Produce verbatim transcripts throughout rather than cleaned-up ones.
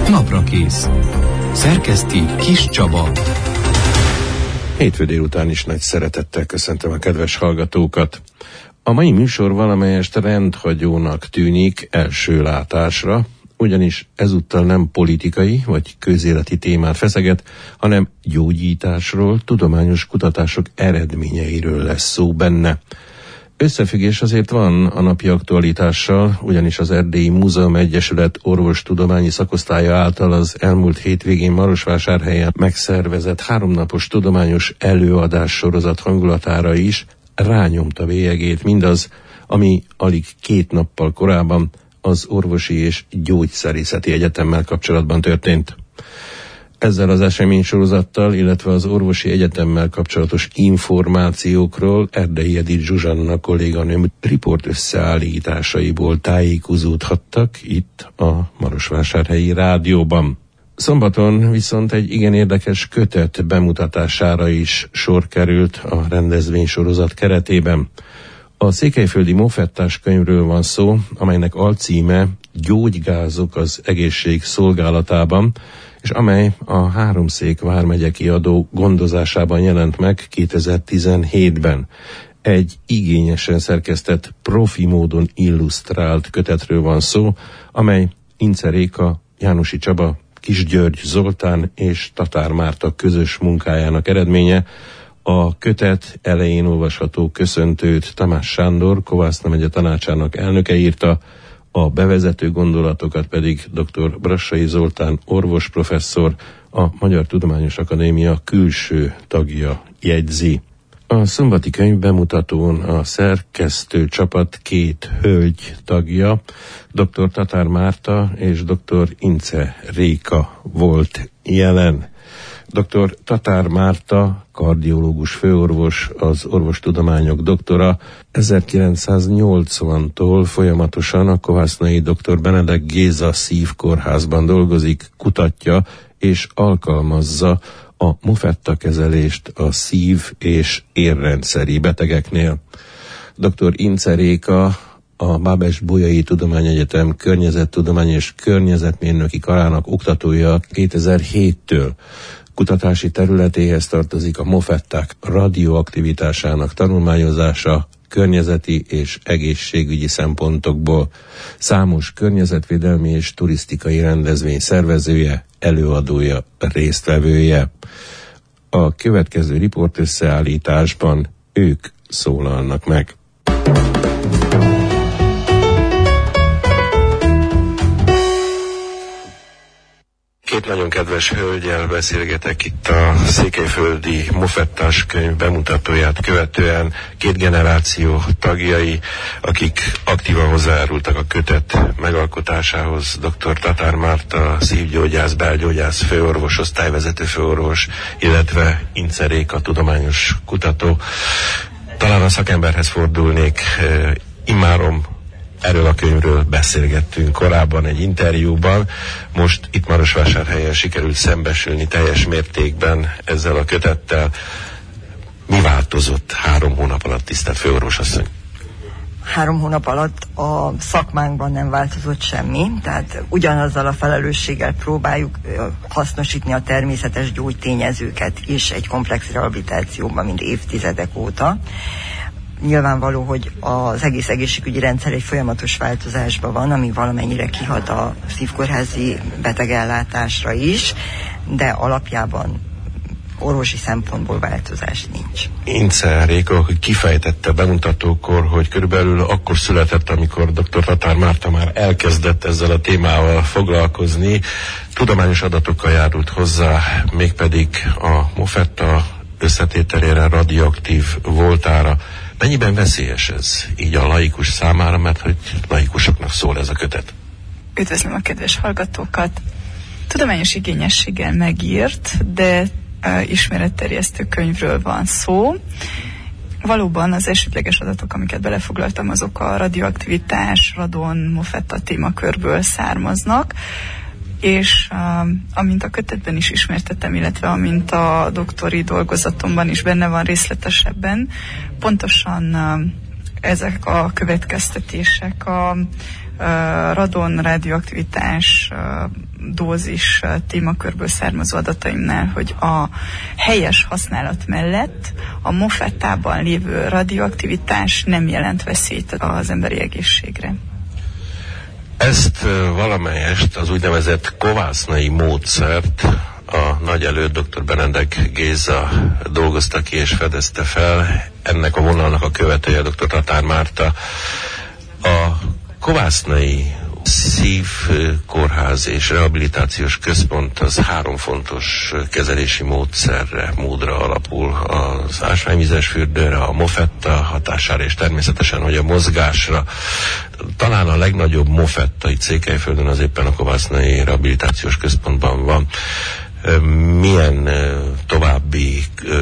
Naprakész. Szerkeszti Kis Csaba. Hétfő délután is nagy szeretettel köszöntöm a kedves hallgatókat. A mai műsor valamelyest rendhagyónak tűnik első látásra, ugyanis ezúttal nem politikai vagy közéleti témát feszeget, hanem gyógyításról, tudományos kutatások eredményeiről lesz szó benne. Összefüggés azért van a napi aktualitással, ugyanis az Erdélyi Múzeum Egyesület orvostudományi szakosztálya által az elmúlt hétvégén Marosvásárhelyen megszervezett háromnapos tudományos előadás sorozat hangulatára is rányomta bélyegét mindaz, ami alig két nappal korábban az Orvosi és Gyógyszerészeti Egyetemmel kapcsolatban történt. Ezzel az eseménysorozattal, illetve az Orvosi Egyetemmel kapcsolatos információkról Erdei Edith Zsuzsanna kolléganőm riport összeállításaiból tájékozódhattak itt a Marosvásárhelyi Rádióban. Szombaton viszont egy igen érdekes kötet bemutatására is sor került a rendezvénysorozat keretében. A székelyföldi Mofettás könyvről van szó, amelynek alcíme Gyógygázok az egészség szolgálatában, és amely a Háromszék vármegye kiadó gondozásában jelent meg kétezer-tizenhétben. Egy igényesen szerkesztett, profi módon illusztrált kötetről van szó, amely Ince Réka, Jánosi Csaba, Kis György Zoltán és Tatár Márta közös munkájának eredménye. A kötet elején olvasható köszöntőt Tamás Sándor, Kovászna megye tanácsának elnöke írta, a bevezető gondolatokat pedig dr. Brassai Zoltán orvosprofesszor, a Magyar Tudományos Akadémia külső tagja jegyzi. A szombati könyv bemutatón a szerkesztő csapat két hölgy tagja, dr. Tatár Márta és dr. Ince Réka volt jelen. dr. Tatár Márta, kardiológus főorvos, az orvostudományok doktora, ezerkilencszáznyolcvantól folyamatosan a kovásznai dr. Benedek Géza szívkórházban dolgozik, kutatja és alkalmazza a Mofetta kezelést a szív- és érrendszeri betegeknél. dr. Ince Réka, a Bábes-Bolyai Tudományegyetem környezettudomány és környezetmérnöki karának oktatója kétezer-héttől. Kutatási területéhez tartozik a Mofetták radioaktivitásának tanulmányozása környezeti és egészségügyi szempontokból. Számos környezetvédelmi és turisztikai rendezvény szervezője, előadója, résztvevője. A következő riport összeállításban ők szólalnak meg. Két nagyon kedves hölgyel beszélgetek itt a székelyföldi Mofettás könyv bemutatóját követően, két generáció tagjai, akik aktívan hozzájárultak a kötet megalkotásához. dr. Tatár Márta, szívgyógyász, belgyógyász, főorvos, osztályvezető főorvos, illetve Ince Réka, tudományos kutató. Talán a szakemberhez fordulnék, immáron erről a könyvről beszélgettünk korábban egy interjúban, most itt Marosvásárhelyen sikerült szembesülni teljes mértékben ezzel a kötettel. Mi változott három hónap alatt, tisztelt főorvosasszony? Három hónap alatt a szakmánkban nem változott semmi, tehát ugyanazzal a felelősséggel próbáljuk hasznosítni a természetes gyógytényezőket is egy komplex rehabilitációban, mint évtizedek óta. Nyilvánvaló, hogy az egész egészségügyi rendszer egy folyamatos változásban van, ami valamennyire kihat a szívkórházi betegellátásra is, de alapjában orvosi szempontból változás nincs. Ince Réka kifejtette bemutatókor, hogy körülbelül akkor született, amikor dr. Tatár Márta már elkezdett ezzel a témával foglalkozni. Tudományos adatokkal járult hozzá, mégpedig a Mofetta összetételére, radioaktív voltára. Mennyiben veszélyes ez így a laikus számára, mert hogy laikusoknak szól ez a kötet? Üdvözlöm a kedves hallgatókat! Tudományos igényességgel megírt, de uh, ismeretterjesztő könyvről van szó. Valóban az elsődleges adatok, amiket belefoglaltam, azok a radioaktivitás, radon, Mofetta témakörből származnak, és uh, amint a kötetben is ismertetem, illetve amint a doktori dolgozatomban is benne van részletesebben, pontosan uh, ezek a következtetések a radon, radioaktivitás, dózis témakörből származó adataimnál, hogy a helyes használat mellett a mofettában lévő radioaktivitás nem jelent veszélyt az emberi egészségre. Ezt valamelyest az úgynevezett kovásznai módszert a nagy előtt dr. Benedek Géza dolgozta ki és fedezte fel. Ennek a vonalnak a követője dr. Tatár Márta. A kovásznai szívkórház és rehabilitációs központ az három fontos kezelési módszerre, módra alapul: az ásványvizes fürdőre, a mofetta hatására, és természetesen, hogy a mozgásra. Talán a legnagyobb mofetta itt Székelyföldön az éppen a kovásznai rehabilitációs központban van. Milyen további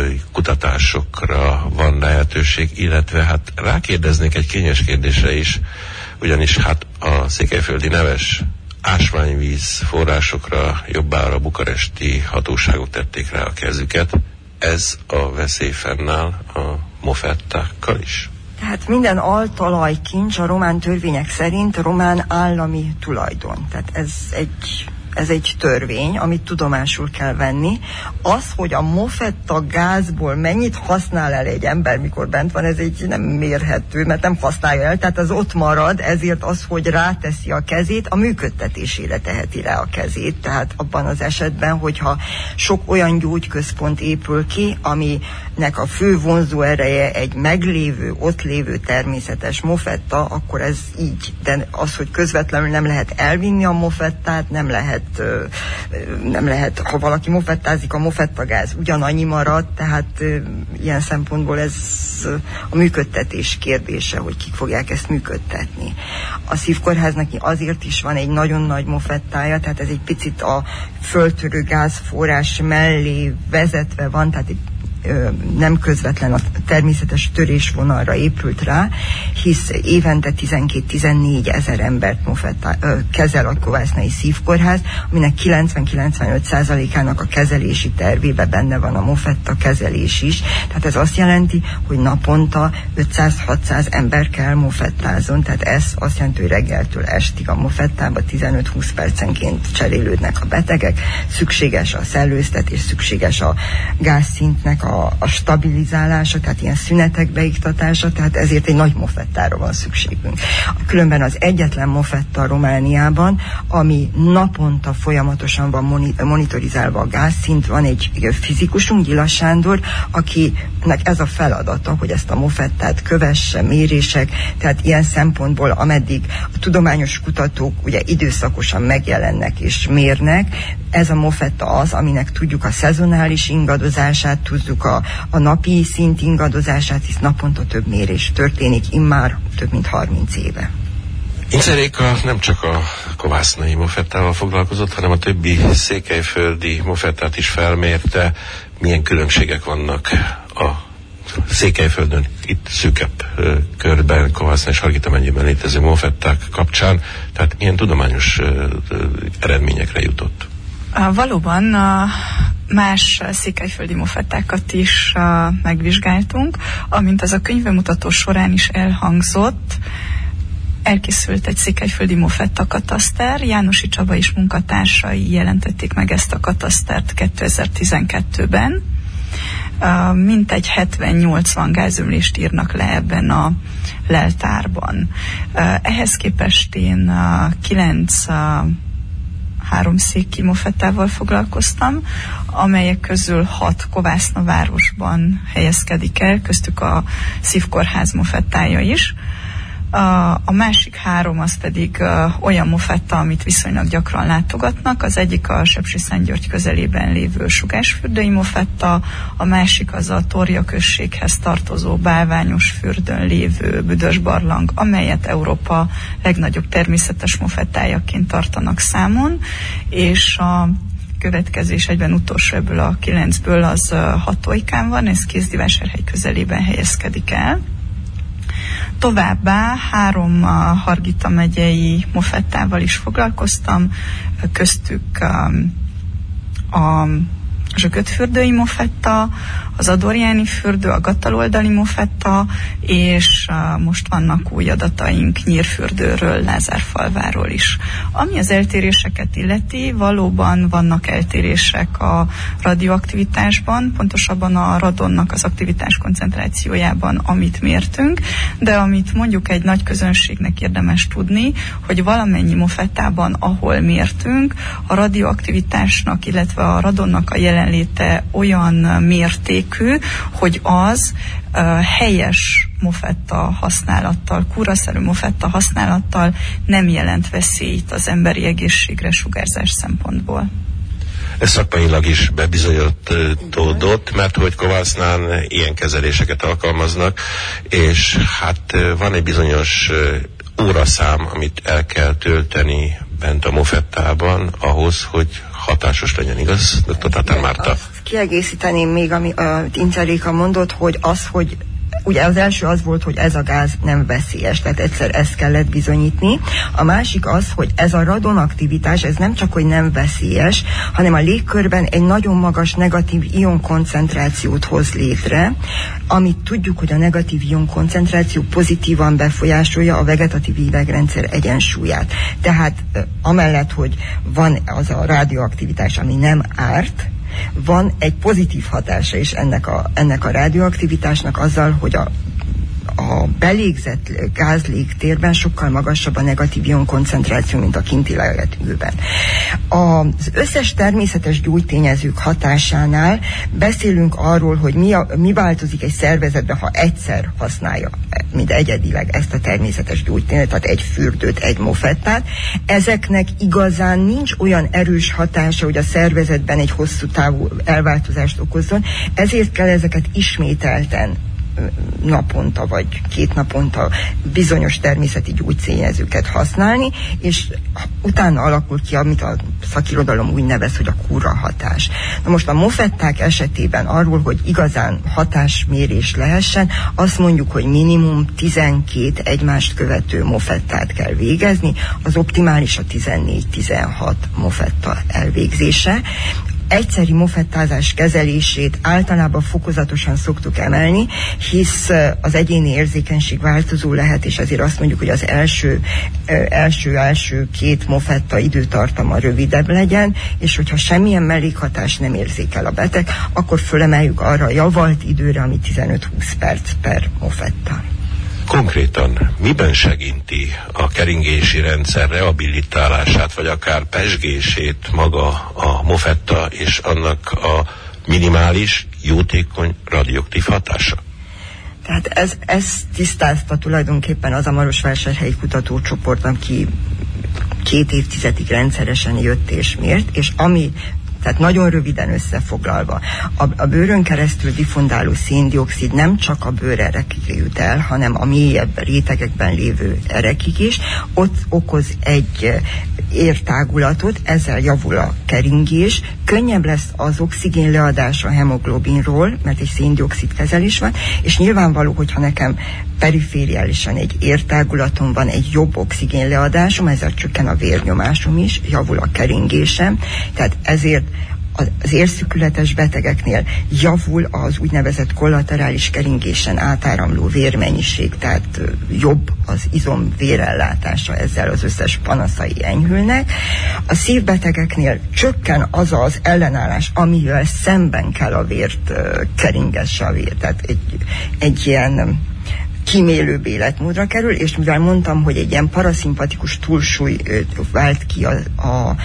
kutatásokra van lehetőség, illetve hát rákérdeznék egy kényes kérdésre is, ugyanis hát a székelyföldi neves ásványvíz forrásokra jobbára bukaresti hatóságok tették rá a kezüket. Ez a veszély fennáll a mofettákkal is? Tehát minden altalajkincs a román törvények szerint román állami tulajdon. Tehát ez egy... Ez egy törvény, amit tudomásul kell venni. Az, hogy a mofetta gázból mennyit használ el egy ember, mikor bent van, ez egy nem mérhető, mert nem használja el, tehát az ott marad, ezért az, hogy ráteszi a kezét, a működtetésére teheti rá a kezét. Tehát abban az esetben, hogyha sok olyan gyógyközpont épül ki, aminek a fő vonzó ereje egy meglévő, ott lévő természetes mofetta, akkor ez így. De az, hogy közvetlenül nem lehet elvinni a mofettát, nem lehet nem lehet, ha valaki mofettázik, a mofettagáz ugyanannyi marad, tehát ö, ilyen szempontból ez a működtetés kérdése, hogy kik fogják ezt működtetni. A szívkórháznak azért is van egy nagyon nagy mofettája, tehát ez egy picit a földtörő gázforrás mellé vezetve van, tehát egy nem közvetlen a természetes törésvonalra épült rá, hisz évente tizenkét-tizennégy ezer embert mofetta, ö, kezel a kovásznai szívkórház, aminek kilencven-kilencvenöt százalékának a kezelési tervébe benne van a mofetta kezelés is. Tehát ez azt jelenti, hogy naponta ötszáz-hatszáz ember kell mofettázzon, tehát ez azt jelenti, hogy reggeltől estig a mofettába tizenöt-húsz percenként cserélődnek a betegek, szükséges a szellőztetés, szükséges a gázszintnek a A, a stabilizálása, tehát ilyen szünetek beiktatása, tehát ezért egy nagy mofettára van szükségünk. Különben az egyetlen mofetta Romániában, ami naponta folyamatosan van moni, monitorizálva a gázszint, van egy fizikusunk, Gyila Sándor, akinek ez a feladata, hogy ezt a mofettát kövesse, mérések, tehát ilyen szempontból, ameddig a tudományos kutatók ugye időszakosan megjelennek és mérnek, ez a mofetta az, aminek tudjuk a szezonális ingadozását, tudjuk a, a napi szint ingadozását, hisz naponta több mérés történik, immár több mint harminc éve. Inceréka nem csak a kovásznai mofettával foglalkozott, hanem a többi székelyföldi mofettát is felmérte. Milyen különbségek vannak a Székelyföldön, itt szűkebb ö, körben, Kovászna és Hargita megyében létező mofetták kapcsán, tehát milyen tudományos ö, ö, eredményekre jutott? Valóban a más székelyföldi mofettákat is uh, megvizsgáltunk, amint az a könyvemutató során is elhangzott, elkészült egy székelyföldi mofetta kataszter, Jánosi Csaba és munkatársai jelentették meg ezt a katasztert kétezer-tizenkettőben. Uh, mintegy hetven-nyolcvan gázömlést írnak le ebben a leltárban. Uh, ehhez képest én uh, kilenc uh, háromszéki mofettával foglalkoztam, amelyek közül hat Kovászna városban helyezkedik el, köztük a szívkórház mofettája is. A másik három az pedig olyan mofetta, amit viszonylag gyakran látogatnak. Az egyik a Sepsiszentgyörgy közelében lévő Sugásfürdői mofetta, a másik az a Torja községhez tartozó Bálványos fürdőn lévő Büdös barlang, amelyet Európa legnagyobb természetes mofettájaként tartanak számon, és a következő és egyben utolsó ebből a kilencből az Hatóikán van, ez Kézdivásárhely közelében helyezkedik el. Továbbá három a Hargita megyei mofettával is foglalkoztam, köztük a, a zsökötfürdői mofetta, az adorjáni fürdő, a gataloldali mofetta, és uh, most vannak új adataink Nyírfürdőről, Lázárfalváról is. Ami az eltéréseket illeti, valóban vannak eltérések a radioaktivitásban, pontosabban a radonnak az aktivitás koncentrációjában, amit mértünk, de amit mondjuk egy nagy közönségnek érdemes tudni, hogy valamennyi mofettában, ahol mértünk, a radioaktivitásnak, illetve a radonnak a jelenléte olyan mértékű, hogy az uh, helyes mofetta használattal, kúraszerű mofetta használattal nem jelent veszélyt az emberi egészségre sugárzás szempontból. Ez szakmailag is bebizonyítódott, mert hogy Kovásznál ilyen kezeléseket alkalmaznak, és hát van egy bizonyos óraszám, amit el kell tölteni bent a mofettában ahhoz, hogy hatásos legyen, igaz, doktor Tatár Márta? Kiegészíteném még, ami a Interréka mondott, hogy az, hogy ugye az első az volt, hogy ez a gáz nem veszélyes, tehát egyszer ezt kellett bizonyítni. A másik az, hogy ez a radonaktivitás, ez nem csak, hogy nem veszélyes, hanem a légkörben egy nagyon magas negatív ionkoncentrációt hoz létre, amit tudjuk, hogy a negatív ionkoncentráció pozitívan befolyásolja a vegetatív idegrendszer egyensúlyát. Tehát amellett, hogy van az a radioaktivitás, ami nem árt, van egy pozitív hatása is ennek a, ennek a radioaktivitásnak azzal, hogy a, a belégzett gázlégtérben sokkal magasabb a negatív ionkoncentráció, mint a kinti levegőben. Az összes természetes gyógytényezők hatásánál beszélünk arról, hogy mi, a, mi változik egy szervezetben, ha egyszer használja, mint egyedileg ezt a természetes gyógytényezőt, tehát egy fürdőt, egy mofettát. Ezeknek igazán nincs olyan erős hatása, hogy a szervezetben egy hosszú távú elváltozást okozzon, ezért kell ezeket ismételten naponta vagy két naponta bizonyos természeti gyógytényezőket használni, és utána alakul ki, amit a szakirodalom úgy nevez, hogy a kúra hatás. Na most a mofetták esetében arról, hogy igazán hatásmérés lehessen, azt mondjuk, hogy minimum tizenkét egymást követő mofettát kell végezni, az optimális a tizennégy-tizenhat mofetta elvégzése. Egyszeri mofettázás kezelését általában fokozatosan szoktuk emelni, hisz az egyéni érzékenység változó lehet, és ezért azt mondjuk, hogy az első, első, első két mofetta időtartama rövidebb legyen, és hogyha semmilyen mellékhatás nem érzékel a beteg, akkor fölemeljük arra a javalt időre, ami tizenöt-húsz perc per mofetta. Konkrétan miben segíti a keringési rendszer rehabilitálását, vagy akár pezsgését maga a mofetta és annak a minimális, jótékony radioaktív hatása? Tehát ez, ez tisztázta tulajdonképpen az a Marosvásárhelyi kutatócsoport, aki két évtizedig rendszeresen jött és mért, és ami tehát nagyon röviden összefoglalva, a, a bőrön keresztül diffundáló széndioxid nem csak a bőr erekig jut el, hanem a mélyebb rétegekben lévő erekig is, ott okoz egy értágulatot, ezzel javul a keringés, könnyebb lesz az oxigén leadása a hemoglobinról, mert egy széndioxid kezelés van, és nyilvánvaló, hogyha nekem perifériálisan egy értágulaton van egy jobb oxigén leadásom, ezzel csökken a vérnyomásom is, javul a keringésem, tehát ezért az érszükületes betegeknél javul az úgynevezett kollaterális keringésen átáramló vérmennyiség, tehát jobb az izom vérellátása, ezzel az összes panaszai enyhülnek. A szívbetegeknél csökken az az ellenállás, amivel szemben kell a vért keringesse a vér, tehát egy, egy ilyen kímélőbb életmódra kerül, és mivel mondtam, hogy egy ilyen paraszimpatikus túlsúly vált ki a, a,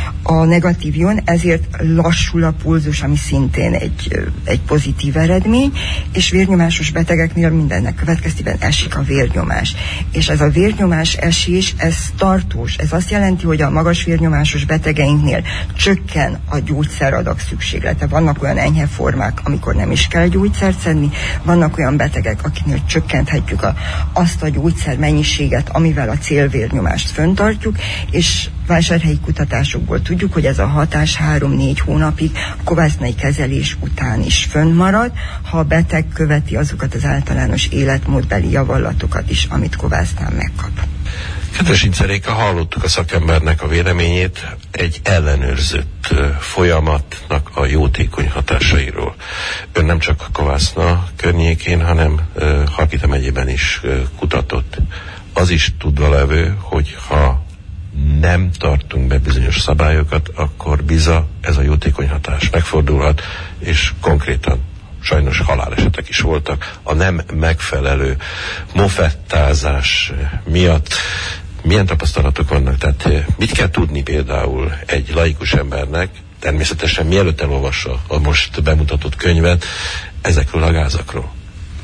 a negatív ion, ezért lassul a pulzus, ami szintén egy, egy pozitív eredmény, és vérnyomásos betegeknél mindennek következtében esik a vérnyomás. És ez a vérnyomás esés, ez tartós. Ez azt jelenti, hogy a magas vérnyomásos betegeinknél csökken a gyógyszeradag szükséglete. Vannak olyan enyhe formák, amikor nem is kell gyógyszert szedni, vannak olyan betegek, akiknél csökkenthetjük a, azt a gyógyszer mennyiséget, amivel a célvérnyomást föntartjuk, és vásárhelyi kutatásokból tudjuk, hogy ez a hatás három-négy hónapig a kovásznai kezelés után is fönnmarad, ha a beteg követi azokat az általános életmódbeli javallatokat is, amit kovásznán megkap. Kedves Inceréka, hallottuk a szakembernek a véleményét egy ellenőrzött folyamatnak a jótékony hatásairól. Ön nem csak Kovászna környékén, hanem Hargita megyében is kutatott. Az is tudva levő, hogy ha nem tartunk be bizonyos szabályokat, akkor biza ez a jótékony hatás megfordulhat, és konkrétan sajnos halálesetek is voltak a nem megfelelő mofettázás miatt. Milyen tapasztalatok vannak? Tehát mit kell tudni például egy laikus embernek, természetesen mielőtt elolvassa a most bemutatott könyvet, ezekről a gázakról?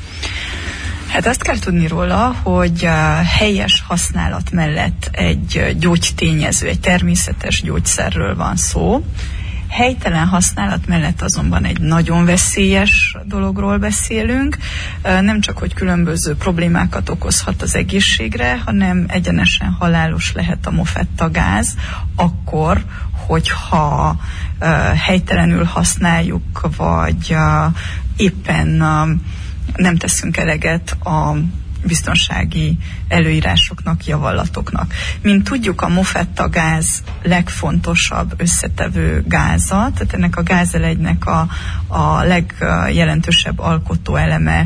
Hát azt kell tudni róla, hogy a helyes használat mellett egy gyógytényező, egy természetes gyógyszerről van szó. Helytelen használat mellett azonban egy nagyon veszélyes dologról beszélünk, nem csak, hogy különböző problémákat okozhat az egészségre, hanem egyenesen halálos lehet a mofettagáz, akkor, hogyha helytelenül használjuk, vagy éppen nem teszünk eleget a biztonsági előírásoknak, javallatoknak. Mint tudjuk, a mofettagáz legfontosabb összetevő gáza, tehát ennek a gázelegynek a, a legjelentősebb alkotó eleme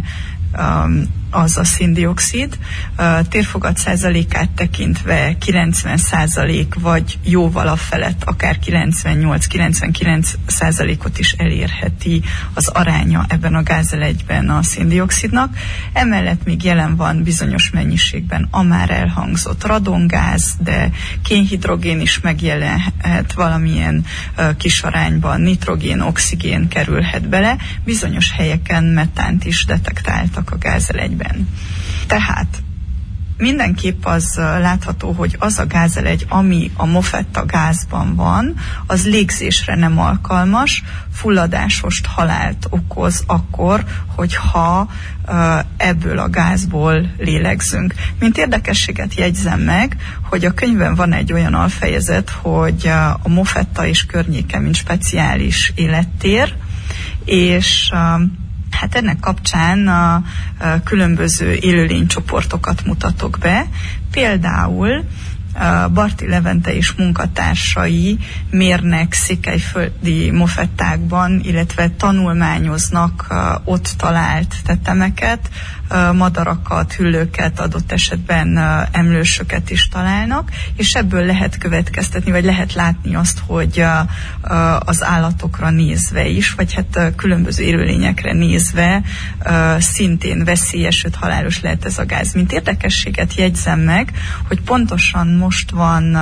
az a széndioxid. Térfogat százalékát tekintve kilencven százalék vagy jóval a felett, akár kilencvennyolc-kilencvenkilenc százalékot is elérheti az aránya ebben a gázelegyben a széndioxidnak. Emellett még jelen van bizonyos mennyiségben a már elhangzott radongáz, de kénhidrogén is megjelenhet valamilyen kis arányban, nitrogén, oxigén kerülhet bele, bizonyos helyeken metánt is detektáltak a gázelegyben. Tehát mindenképp az látható, hogy az a gázelegy, ami a mofettagázban van, az légzésre nem alkalmas, fulladásost, halált okoz akkor, hogyha ebből a gázból lélegzünk. Mint érdekességet jegyzem meg, hogy a könyvben van egy olyan alfejezet, hogy a mofetta és környéke, mint speciális élettér, és hát ennek kapcsán a, a különböző élőlénycsoportokat mutatok be. Például a Barti Levente és munkatársai mérnek székelyföldi mofettákban, illetve tanulmányoznak ott talált tetemeket, madarakat, hüllőket, adott esetben emlősöket is találnak, és ebből lehet következtetni, vagy lehet látni azt, hogy az állatokra nézve is, vagy hát különböző élőlényekre nézve szintén veszélyes, sőt halálos lehet ez a gáz. Mint érdekességet jegyzem meg, hogy pontosan most van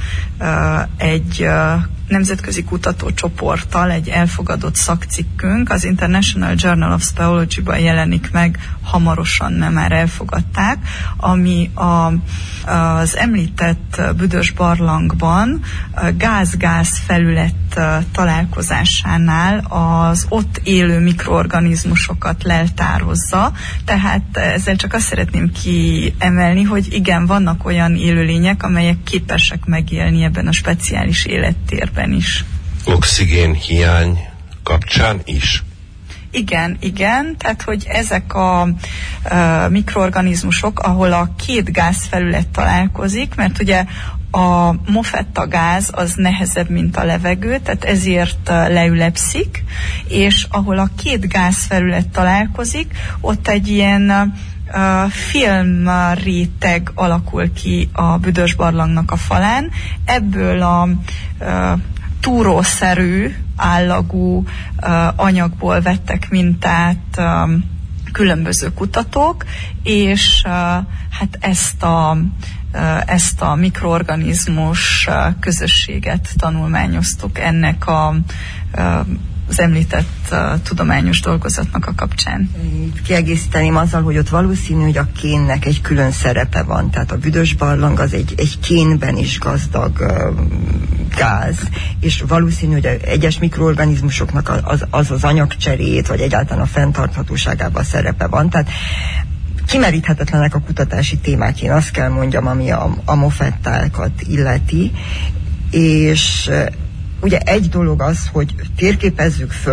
egy nemzetközi kutatócsoporttal egy elfogadott szakcikkünk, az International Journal of Speleology-ban jelenik meg, hamarosan, mert már elfogadták, ami a, az említett büdös barlangban gáz-gáz felület találkozásánál az ott élő mikroorganizmusokat leltározza, tehát ezzel csak azt szeretném kiemelni, hogy igen, vannak olyan élőlények, amelyek képesek megélni ebben a speciális élettérben is. Oxigén hiány kapcsán is? Igen, igen, tehát hogy ezek a, a mikroorganizmusok, ahol a két gázfelület találkozik, mert ugye a mofettagáz az nehezebb, mint a levegő, tehát ezért leülepszik, és ahol a két gázfelület találkozik, ott egy ilyen Uh, filmréteg alakul ki a büdös barlangnak a falán. Ebből a uh, túrószerű, állagú uh, anyagból vettek mintát um, különböző kutatók, és uh, hát ezt a, uh, ezt a mikroorganizmus uh, közösséget tanulmányoztuk ennek a uh, az említett uh, tudományos dolgozatnak a kapcsán. Kiegészíteném azzal, hogy ott valószínű, hogy a kénnek egy külön szerepe van. Tehát a büdös barlang az egy, egy kénben is gazdag uh, gáz, és valószínű, hogy egyes mikroorganizmusoknak az az, az anyagcserét, vagy egyáltalán a fenntarthatóságában szerepe van. Tehát kimeríthetetlenek a kutatási témák, én azt kell mondjam, ami a, a mofettákat illeti, és ugye egy dolog az, hogy térképezzük föl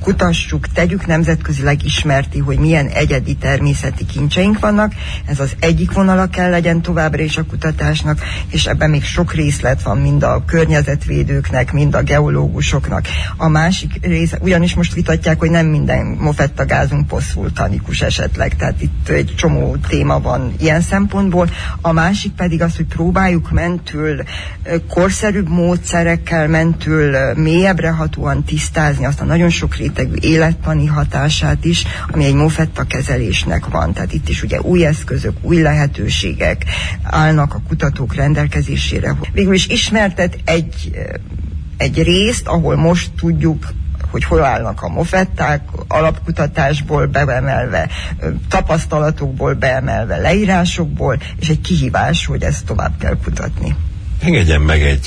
kutassuk, tegyük nemzetközileg ismerti, hogy milyen egyedi természeti kincseink vannak. Ez az egyik vonala kell legyen továbbra is a kutatásnak, és ebben még sok részlet van, mind a környezetvédőknek, mind a geológusoknak. A másik rész, ugyanis most vitatják, hogy nem minden mofettagázunk poszvulkanikus esetleg, tehát itt egy csomó téma van ilyen szempontból. A másik pedig az, hogy próbáljuk mentül korszerűbb módszerekkel, mentül mélyebbre hatóan tisztázni azt a nagyon sok rétegű élettani hatását is, ami egy mofetta kezelésnek van. Tehát itt is ugye új eszközök, új lehetőségek állnak a kutatók rendelkezésére. Végül is ismertet egy, egy részt, ahol most tudjuk, hogy hol állnak a mofetták, alapkutatásból beemelve, tapasztalatokból beemelve, leírásokból, és egy kihívás, hogy ezt tovább kell kutatni. Engedjen meg egy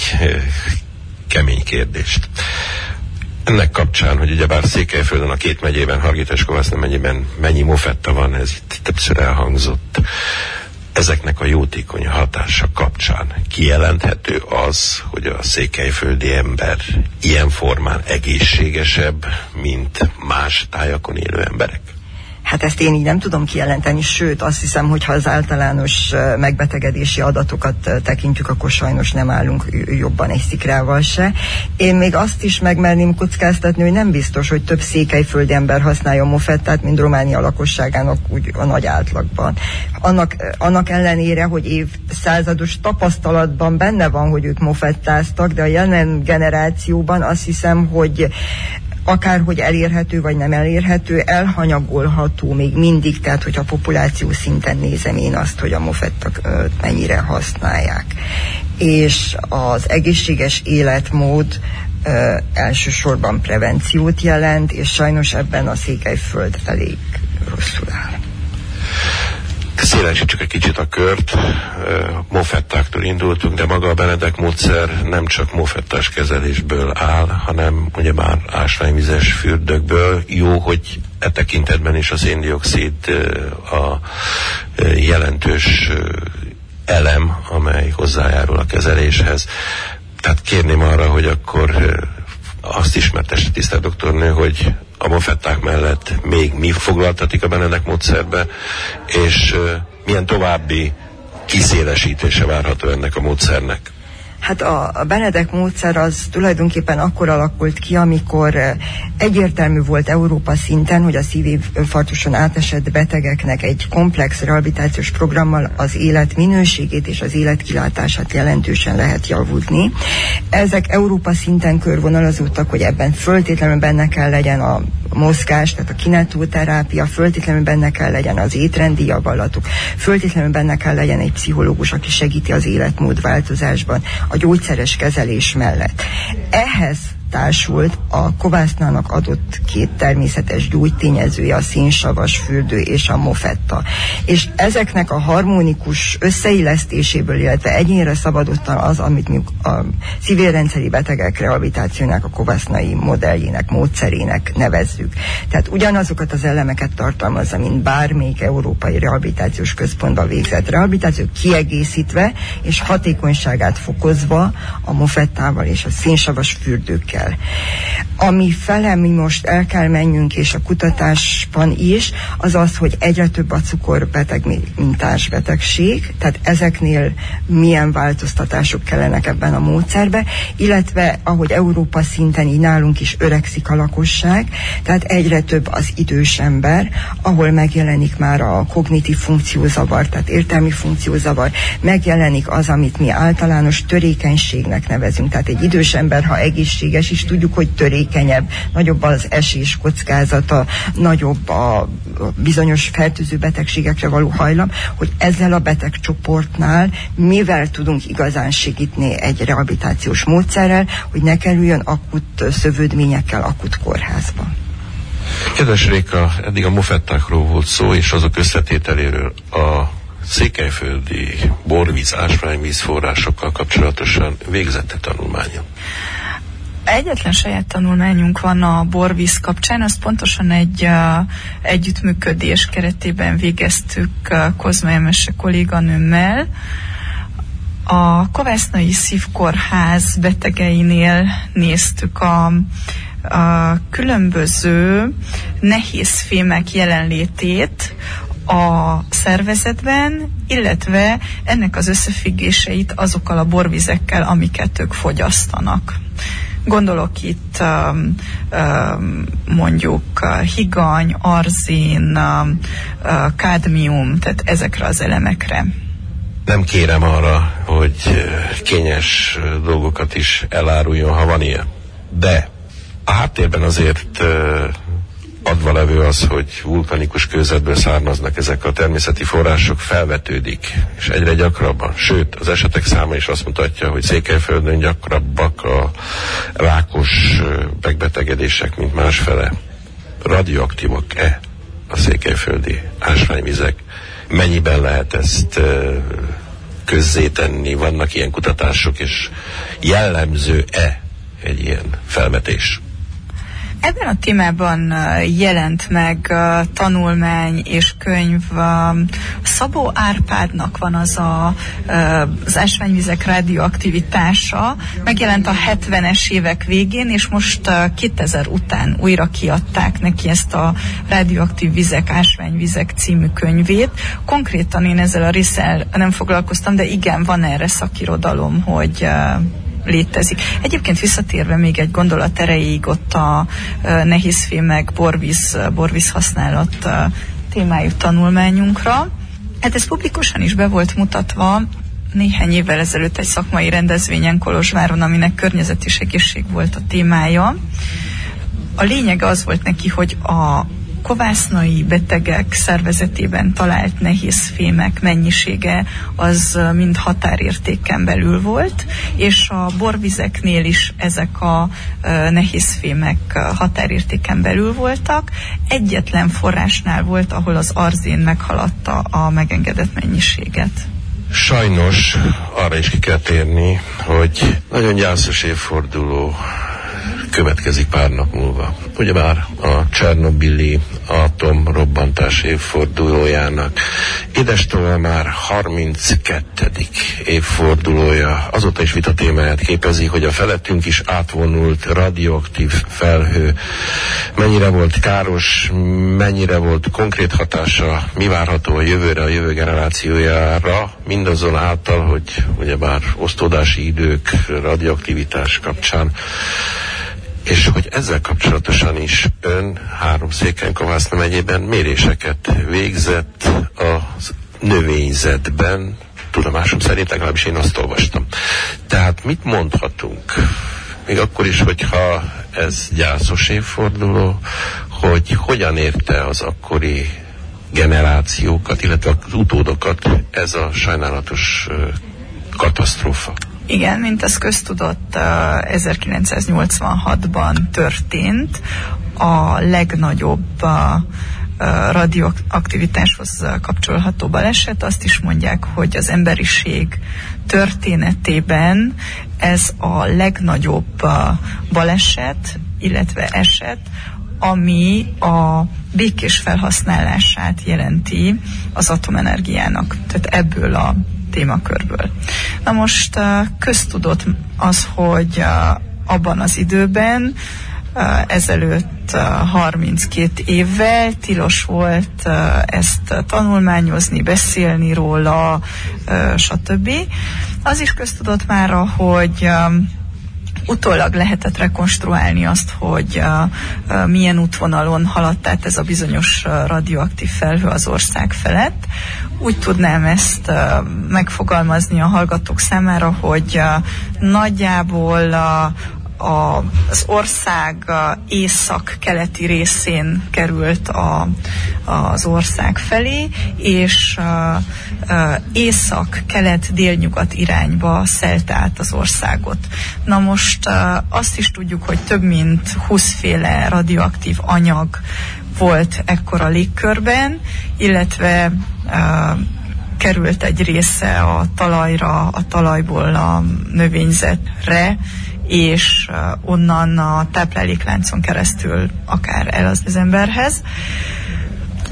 kemény kérdést. Ennek kapcsán, hogy ugyebár Székelyföldön a két megyében, Hargita és Kovászna megyében mennyi mofetta van, ez itt többször elhangzott. Ezeknek a jótékony hatása kapcsán kijelenthető az, hogy a székelyföldi ember ilyen formán egészségesebb, mint más tájakon élő emberek? Hát ezt én így nem tudom kijelenteni, sőt azt hiszem, hogy ha az általános megbetegedési adatokat tekintjük, akkor sajnos nem állunk jobban egy szikrával se. Én még azt is megmerném kockáztatni, hogy nem biztos, hogy több székelyföldi ember használja a mofettát, mint Románia lakosságának úgy a nagy átlagban. Annak, annak ellenére, hogy évszázados tapasztalatban benne van, hogy ők mofettáztak, de a jelen generációban azt hiszem, hogy akárhogy elérhető vagy nem elérhető, elhanyagolható még mindig, tehát hogy a populáció szinten nézem én azt, hogy a mofettak mennyire használják. És az egészséges életmód ö, elsősorban prevenciót jelent, és sajnos ebben a Székelyföld elég rosszul áll. Szélesítsük egy kicsit a kört, mofettáktól indultunk, de maga a Benedek módszer nem csak mofettás kezelésből áll, hanem ugye már ásványvizes fürdőkből. Jó, hogy e tekintetben is a széndioxid a jelentős elem, amely hozzájárul a kezeléshez. Tehát kérném arra, hogy akkor azt ismertesse, tisztelt doktornő, hogy a mofetták mellett még mi foglaltatik a Benedek módszerbe, és uh, milyen további kiszélesítése várható ennek a módszernek? Hát a, a Benedek módszer az tulajdonképpen akkor alakult ki, amikor egyértelmű volt Európa szinten, hogy a szívinfarktuson átesett betegeknek egy komplex rehabilitációs programmal az élet minőségét és az életkilátását jelentősen lehet javítani. Ezek Európa szinten körvonalazódtak, hogy ebben föltétlenül benne kell legyen a mozgás, tehát a kinetoterápia, föltétlenül benne kell legyen az étrendi javallatok, föltétlenül benne kell legyen egy pszichológus, aki segíti az életmódváltozásban, a gyógyszeres kezelés mellett. Ehhez társult a kovásznának adott két természetes gyógytényezője, a szénsavas fürdő és a mofetta. És ezeknek a harmonikus összeillesztéséből, illetve egyénre szabadottan az, amit mi a szívérrendszeri betegek rehabilitációnak, a kovásznai modelljének, módszerének nevezzük. Tehát ugyanazokat az elemeket tartalmazza, mint bármelyik európai rehabilitációs központban végzett rehabilitáció, kiegészítve és hatékonyságát fokozva a mofettával és a szénsavas fürdőkkel. Ami fele mi most el kell menjünk, és a kutatásban is, az az, hogy egyre több a cukorbeteg, mint társbetegség, tehát ezeknél milyen változtatások kellenek ebben a módszerbe, illetve ahogy Európa szinten így nálunk is öregszik a lakosság, tehát egyre több az idős ember, ahol megjelenik már a kognitív funkciózavar, tehát értelmi funkciózavar, megjelenik az, amit mi általános törékenységnek nevezünk, tehát egy idős ember, ha egészséges, is tudjuk, hogy törékenyebb, nagyobb az esés kockázata, nagyobb a bizonyos fertőző betegségekre való hajlam, hogy ezzel a betegcsoportnál mivel tudunk igazán segíteni egy rehabilitációs módszerrel, hogy ne kerüljön akut szövődményekkel akut kórházba. Kedves Réka, eddig a mofettákról volt szó, és azok összetételéről. A székelyföldi borvíz, ásványvíz forrásokkal kapcsolatosan végzett tanulmánya? Egyetlen saját tanulmányunk van a borvíz kapcsán, azt pontosan egy uh, együttműködés keretében végeztük uh, Kozma Emese kolléganőmmel. A Kovásznai Szívkórház betegeinél néztük a a különböző nehéz fémek jelenlétét a szervezetben, illetve ennek az összefüggéseit azokkal a borvizekkel, amiket ők fogyasztanak. Gondolok itt um, um, mondjuk uh, higany, arzén, um, uh, kádmium, tehát ezekre az elemekre. Nem kérem arra, hogy kényes dolgokat is eláruljon, ha van ilyen. De a háttérben azért adva levő az, hogy vulkanikus kőzetből származnak ezek a természeti források, felvetődik, és egyre gyakrabban. Sőt, az esetek száma is azt mutatja, hogy Székelyföldön gyakrabbak a rákos megbetegedések, mint másfele. Radioaktívak-e a székelyföldi ásványvizek? Mennyiben lehet ezt közzétenni? Vannak ilyen kutatások, és jellemző-e egy ilyen felvetés? Ebben a témában jelent meg tanulmány és könyv. Szabó Árpádnak van az a, az ásványvizek radioaktivitása, megjelent a hetvenes évek végén, és most kétezer után újra kiadták neki ezt a radioaktív vizek, ásványvizek című könyvét. Konkrétan én ezzel a résszel nem foglalkoztam, de igen, van erre szakirodalom, hogy létezik. Egyébként visszatérve még egy gondolat erejéig ott a nehézfémek, borvíz, borvíz használat témájú tanulmányunkra. Hát ez publikusan is be volt mutatva néhány évvel ezelőtt egy szakmai rendezvényen Kolozsváron, aminek környezet és egészség volt a témája. A lényege az volt neki, hogy a kovásznai betegek szervezetében talált nehézfémek mennyisége az mind határértéken belül volt, és a borvizeknél is ezek a nehézfémek határértéken belül voltak. Egyetlen forrásnál volt, ahol az arzén meghaladta a megengedett mennyiséget. Sajnos arra is ki kell térni, hogy nagyon gyászos évforduló következik pár nap múlva. Ugyebár a Csernobili atomrobbantás évfordulójának idestova már harminckettedik évfordulója. Azóta is vita témáját képezi, hogy a felettünk is átvonult radioaktív felhő mennyire volt káros, mennyire volt konkrét hatása, mi várható a jövőre, a jövő generációjára, mindazonáltal, hogy ugyebár osztódási idők, radioaktivitás kapcsán, és hogy ezzel kapcsolatosan is ön Háromszékeny-Kovászna megyében méréseket végzett a növényzetben, tudomásom szerint, legalábbis én azt olvastam. Tehát mit mondhatunk, még akkor is, hogyha ez gyászos évforduló, hogy hogyan érte az akkori generációkat, illetve az utódokat ez a sajnálatos katasztrófa? Igen, mint az köztudott, ezerkilencszáznyolcvanhatban történt a legnagyobb radioaktivitáshoz kapcsolható baleset. Azt is mondják, hogy az emberiség történetében ez a legnagyobb baleset, illetve eset, ami a békés felhasználását jelenti az atomenergiának. Tehát ebből a témakörből. Na most köztudott az, hogy abban az időben, ezelőtt harminckét évvel tilos volt ezt tanulmányozni, beszélni róla, stb. Az is köztudott mára, hogy utólag lehetett rekonstruálni azt, hogy uh, uh, milyen útvonalon haladt át ez a bizonyos uh, radioaktív felhő az ország felett. Úgy tudnám ezt uh, megfogalmazni a hallgatók számára, hogy uh, nagyjából uh, A, az ország észak-keleti részén került a, az ország felé, és uh, uh, észak-kelet-délnyugat irányba szelte át az országot. Na most uh, azt is tudjuk, hogy több mint húszféle radioaktív anyag volt ekkor a légkörben, illetve uh, került egy része a talajra, a talajból a növényzetre, és onnan a táplálékláncon keresztül akár el az, az emberhez.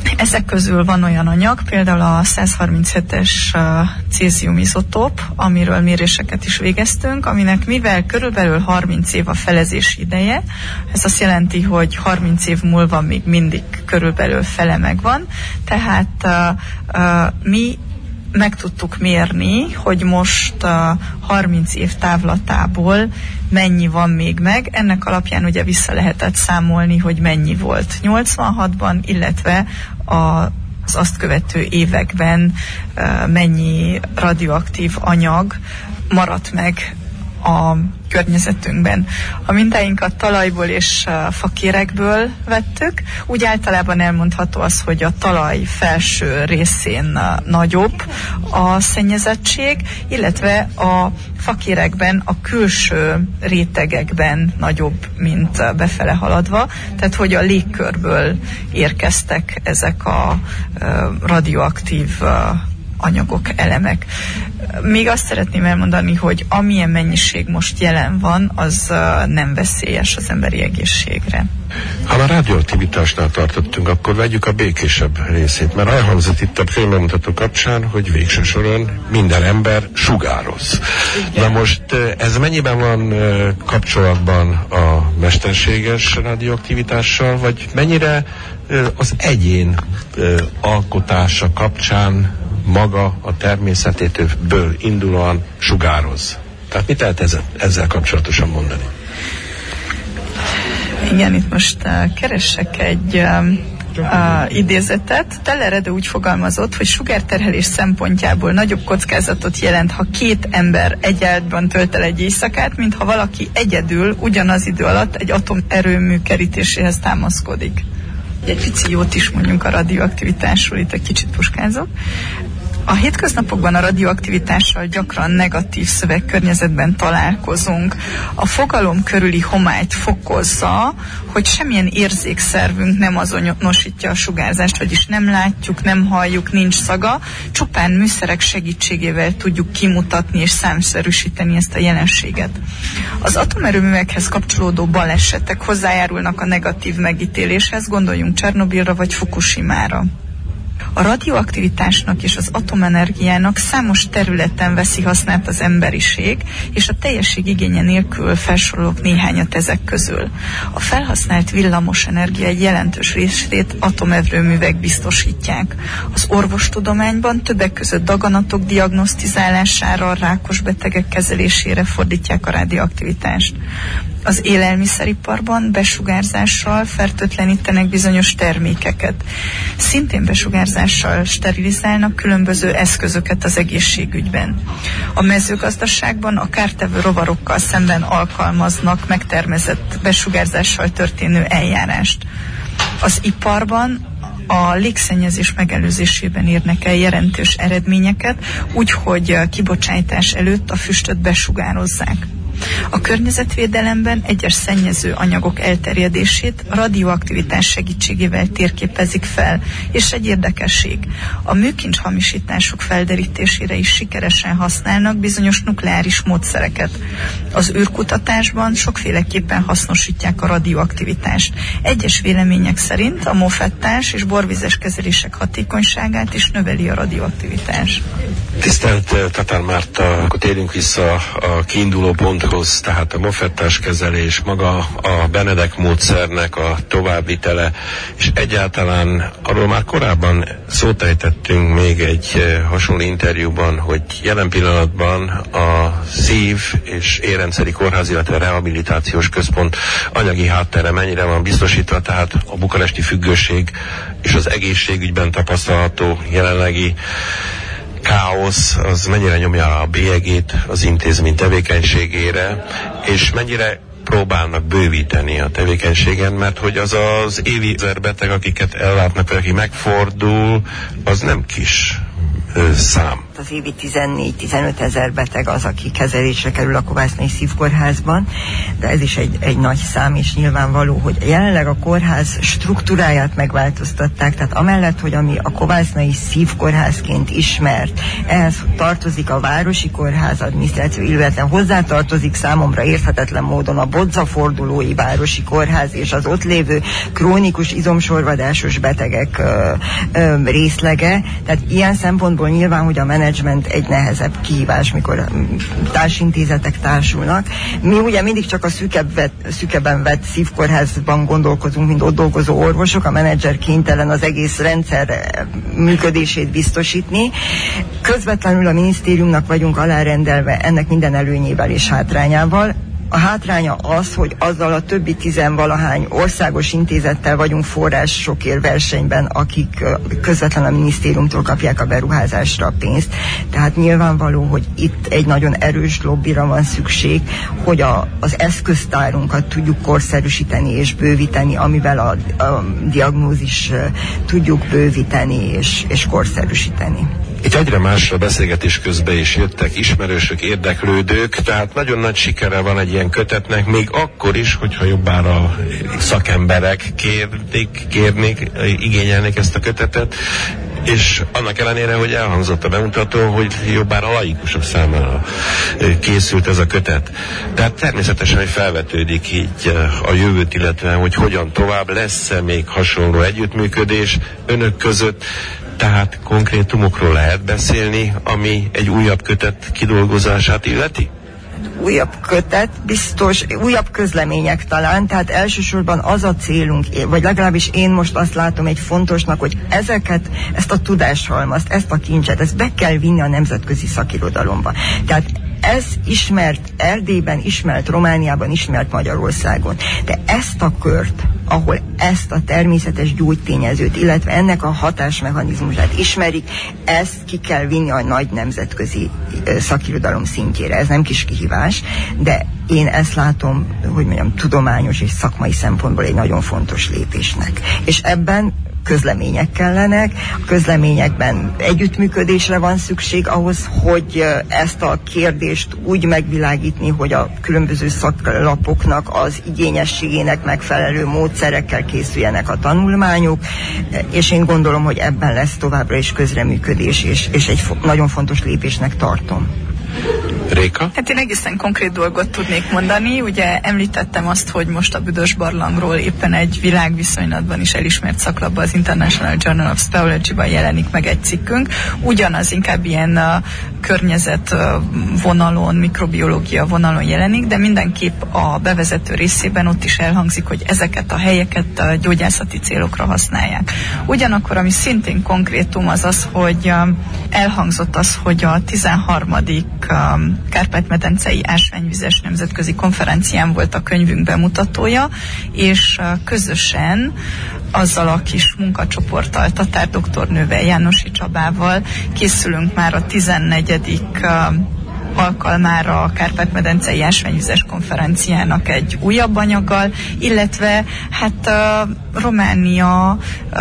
Ezek közül van olyan anyag, például a száz harminchetes cézium izotóp, amiről méréseket is végeztünk, aminek mivel körülbelül harminc év a felezési ideje, ez azt jelenti, hogy harminc év múlva még mindig körülbelül fele megvan, tehát uh, uh, mi meg tudtuk mérni, hogy most uh, harminc év távlatából mennyi van még meg. Ennek alapján ugye vissza lehetett számolni, hogy mennyi volt nyolcvanhatban, illetve a, az azt követő években uh, mennyi radioaktív anyag maradt meg a környezetünkben. A mintáinkat talajból és uh, fakérekből vettük. Úgy általában elmondható az, hogy a talaj felső részén uh, nagyobb a szennyezettség, illetve a fakérekben a külső rétegekben nagyobb, mint uh, befele haladva. Tehát, hogy a légkörből érkeztek ezek a uh, radioaktív uh, anyagok, elemek. Még azt szeretném elmondani, hogy amilyen mennyiség most jelen van, az uh, nem veszélyes az emberi egészségre. Ha már radioaktivitásnál tartottunk, akkor vegyük a békésebb részét, mert elhangzott itt a filmbemutató kapcsán, hogy végső soron minden ember sugároz. Igen. Na most ez mennyiben van kapcsolatban a mesterséges radioaktivitással, vagy mennyire az egyén alkotása kapcsán maga a természetétől indulóan sugároz? Tehát mit lehet ezzel, ezzel kapcsolatosan mondani? Igen, itt most uh, keresek egy uh, uh, idézetet. Teller úgy fogalmazott, hogy sugárterhelés szempontjából nagyobb kockázatot jelent, ha két ember egy ágyban tölt el egy éjszakát, mint ha valaki egyedül ugyanaz idő alatt egy atomerőmű kerítéséhez támaszkodik. Egy pici jót is mondjunk a radioaktivitásról, itt egy kicsit puskázok. A hétköznapokban a radioaktivitással gyakran negatív szövegkörnyezetben találkozunk. A fogalom körüli homályt fokozza, hogy semmilyen érzékszervünk nem azonosítja a sugárzást, vagyis nem látjuk, nem halljuk, nincs szaga, csupán műszerek segítségével tudjuk kimutatni és számszerűsíteni ezt a jelenséget. Az atomerőművekhez kapcsolódó balesetek hozzájárulnak a negatív megítéléshez, gondoljunk Csernobilra vagy Fukushimára. A radioaktivitásnak és az atomenergiának számos területen veszi hasznát az emberiség, és a teljesség igénye nélkül felsorolok néhányat ezek közül. A felhasznált villamosenergia egy jelentős részét atomerőművek biztosítják. Az orvostudományban többek között daganatok diagnosztizálására, rákos betegek kezelésére fordítják a radioaktivitást. Az élelmiszeriparban besugárzással fertőtlenítenek bizonyos termékeket. Szintén besugárzással sterilizálnak különböző eszközöket az egészségügyben. A mezőgazdaságban a kártevő rovarokkal szemben alkalmaznak megtermezett besugárzással történő eljárást. Az iparban a légszennyezés megelőzésében érnek el jelentős eredményeket, úgyhogy kibocsátás előtt a füstöt besugározzák. A környezetvédelemben egyes szennyező anyagok elterjedését a radioaktivitás segítségével térképezik fel, és egy érdekesség. A műkincs hamisítások felderítésére is sikeresen használnak bizonyos nukleáris módszereket. Az űrkutatásban sokféleképpen hasznosítják a radioaktivitást. Egyes vélemények szerint a mofettás és borvizes kezelések hatékonyságát is növeli a radioaktivitás. Tisztelt Tatár Márta, akkor térjünk vissza a kiinduló ponthoz, tehát a mofettás kezelés, maga a Benedek módszernek a továbbvitele, és egyáltalán arról már korábban szót ejtettünk még egy hasonló interjúban, hogy jelen pillanatban a szív- és érrendszeri kórház, illetve rehabilitációs központ anyagi háttere mennyire van biztosítva, tehát a bukaresti függőség és az egészségügyben tapasztalható jelenlegi káosz, az mennyire nyomja a bélyegét az intézmény tevékenységére, és mennyire próbálnak bővíteni a tevékenységen, mert hogy az az évi ezer beteg, akiket ellátnak, aki megfordul, az nem kis ö, szám. ott az évi tizennégy-tizenöt ezer beteg az, aki kezelésre kerül a Kovásznai Szívkórházban, de ez is egy, egy nagy szám, és nyilvánvaló, hogy jelenleg a kórház struktúráját megváltoztatták, tehát amellett, hogy ami a Kovásznai Szívkórházként ismert, ehhez tartozik a Városi Kórház adminisztráció, illetve hozzátartozik számomra érthetetlen módon a Bodzafordulói Városi Kórház és az ott lévő krónikus izomsorvadásos betegek ö, ö, részlege. Tehát ilyen szempontból nyilván, hogy a menedzsment egy nehezebb kihívás, mikor társintézetek társulnak. Mi ugye mindig csak a szűkebb vet, szűkebben vett szívkórházban gondolkozunk, mint ott dolgozó orvosok, a menedzser kénytelen az egész rendszer működését biztosítani. Közvetlenül a minisztériumnak vagyunk alárendelve ennek minden előnyével és hátrányával. A hátránya az, hogy azzal a többi tizenvalahány országos intézettel vagyunk forrásokért versenyben, akik közvetlenül a minisztériumtól kapják a beruházásra a pénzt. Tehát nyilvánvaló, hogy itt egy nagyon erős lobbira van szükség, hogy a, az eszköztárunkat tudjuk korszerűsíteni és bővíteni, amivel a, a diagnózis tudjuk bővíteni és, és korszerűsíteni. Itt egyre másra beszélgetés közben is jöttek ismerősök, érdeklődők, tehát nagyon nagy sikere van egy ilyen kötetnek, még akkor is, hogyha jobbára szakemberek kérnék, kérnék, igényelnék ezt a kötetet, és annak ellenére, hogy elhangzott a bemutató, hogy jobbára laikusok számára készült ez a kötet. Tehát természetesen, hogy felvetődik így a jövőt, illetve hogy hogyan tovább, lesz-e még hasonló együttműködés önök között. Tehát konkrétumokról lehet beszélni, ami egy újabb kötet kidolgozását illeti? Újabb kötet, biztos, újabb közlemények talán, tehát elsősorban az a célunk, vagy legalábbis én most azt látom egy fontosnak, hogy ezeket, ezt a tudáshalmazt, ezt a kincset, ezt be kell vinni a nemzetközi szakirodalomba. Tehát ez ismert Erdélyben, ismert Romániában, ismert Magyarországon. De ezt a kört, ahol ezt a természetes gyógytényezőt, illetve ennek a hatásmechanizmusát ismerik, ezt ki kell vinni a nagy nemzetközi szakirodalom szintjére. Ez nem kis kihívás, de én ezt látom, hogy mondjam, tudományos és szakmai szempontból egy nagyon fontos lépésnek. És ebben közlemények kellenek, a közleményekben együttműködésre van szükség ahhoz, hogy ezt a kérdést úgy megvilágítni, hogy a különböző szaklapoknak az igényességének megfelelő módszerekkel készüljenek a tanulmányok, és én gondolom, hogy ebben lesz továbbra is közreműködés, és, és egy fo- nagyon fontos lépésnek tartom. Réka? Hát én egészen konkrét dolgot tudnék mondani. Ugye említettem azt, hogy most a Büdös barlangról éppen egy világviszonylatban is elismert szaklapban, az International Journal of Speleology-ban jelenik meg egy cikkünk. Ugyanaz inkább ilyen uh, környezet uh, vonalon, mikrobiológia vonalon jelenik, de mindenképp a bevezető részében ott is elhangzik, hogy ezeket a helyeket uh, gyógyászati célokra használják. Ugyanakkor, ami szintén konkrétum, az az, hogy uh, elhangzott az, hogy a tizenharmadik um, Kárpát-medencei ásványvizes nemzetközi konferencián volt a könyvünk bemutatója, és közösen azzal a kis munkacsoporttal, Tatár doktornővel, Jánosi Csabával készülünk már a tizennegyedik alkalmára a Kárpát-medencei ásványvizes konferenciának egy újabb anyaggal, illetve hát uh, Románia uh,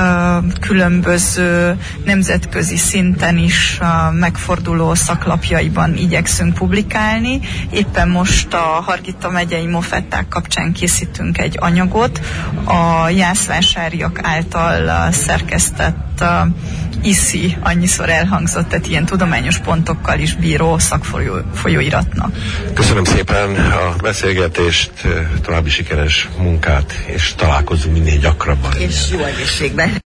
különböző nemzetközi szinten is uh, megforduló szaklapjaiban igyekszünk publikálni. Éppen most a Hargita megyei mofetták kapcsán készítünk egy anyagot, a jászvásáriak által uh, szerkesztett uh, iszi, annyiszor elhangzott, tehát ilyen tudományos pontokkal is bíró szakfolyóiratnak. Köszönöm szépen a beszélgetést, további sikeres munkát, és találkozunk minél gyakrabban. És jó egészségben.